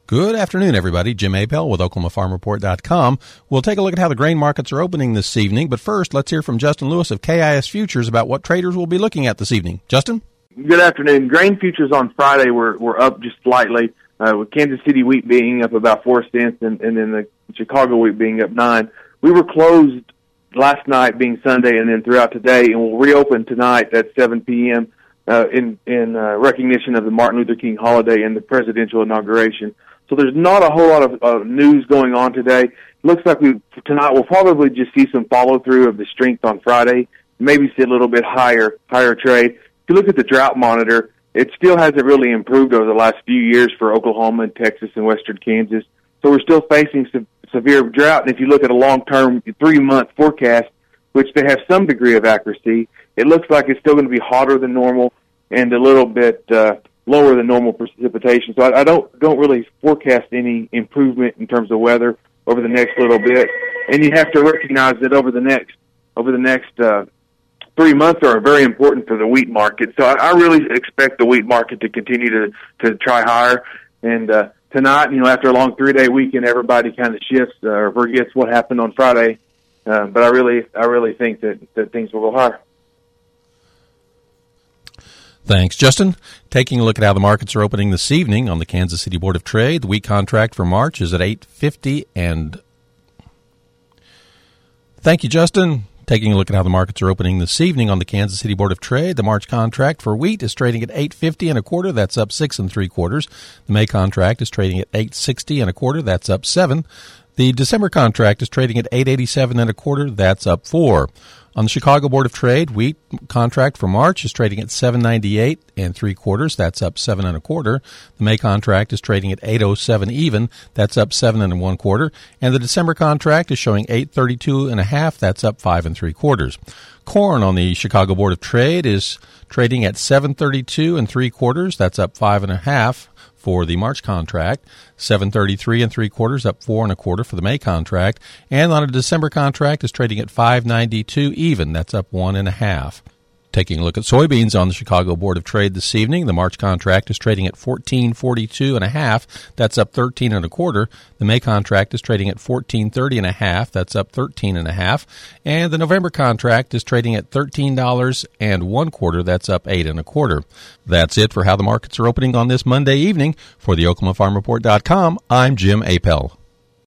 Good afternoon, everybody. Jim Appel with OklahomaFarmReport.com. We'll take a look at how the grain markets are opening this evening, but first, let's hear from Justin Lewis of KIS Futures about what traders will be looking at this evening. Justin? Good afternoon. Grain futures on Friday were up just slightly, with Kansas City wheat being up about 4 cents and then the Chicago wheat being up 9. We were closed last night, being Sunday, and then throughout today, and we'll reopen tonight at 7 p.m. In recognition of the Martin Luther King holiday and the presidential inauguration. So there's not a whole lot of news going on today. It looks like tonight we'll probably just see some follow-through of the strength on Friday, maybe see a little bit higher trade. If you look at the drought monitor, it still hasn't really improved over the last few years for Oklahoma and Texas and western Kansas. So we're still facing some severe drought. And if you look at a long-term 3-month forecast, which they have some degree of accuracy, it looks like it's still going to be hotter than normal and a little bit lower than normal precipitation. So I don't really forecast any improvement in terms of weather over the next little bit. And you have to recognize that over the next 3 months are very important for the wheat market. So I really expect the wheat market to continue to try higher. And tonight, after a long 3-day weekend, everybody kind of shifts or forgets what happened on Friday. But I really think that things will go higher. Thanks, Justin. Taking a look at how the markets are opening this evening on the Kansas City Board of Trade, the wheat contract for March is at $8.50 and... Thank you, Justin. Taking a look at how the markets are opening this evening on the Kansas City Board of Trade, the March contract for wheat is trading at $8.50 and a quarter. That's up 6 3/4. The May contract is trading at $8.60 and a quarter. That's up 7. The December contract is trading at $8.87 and a quarter. That's up 4. On the Chicago Board of Trade, wheat contract for March is trading at $7.98 and 3/4. That's up 7 1/4. The May contract is trading at $8.07 even. That's up 7 1/4. And the December contract is showing $8.32 and a half. That's up 5 3/4. Corn on the Chicago Board of Trade is trading at $7.32 and 3/4. That's up 5 1/2. For the March contract, $7.33 and 3/4, up 4 1/4 for the May contract, and on a December contract is trading at $5.92 even. That's up 1 1/2. Taking a look at soybeans on the Chicago Board of Trade this evening, the March contract is trading at $14.42 and a half. That's up 13 1/4. The May contract is trading at $14.30 and a half. That's up 13 1/2. And the November contract is trading at $13 and 1/4. That's up 8 1/4. That's it for how the markets are opening on this Monday evening. For the OklahomaFarmReport.com, I'm Jim Appel.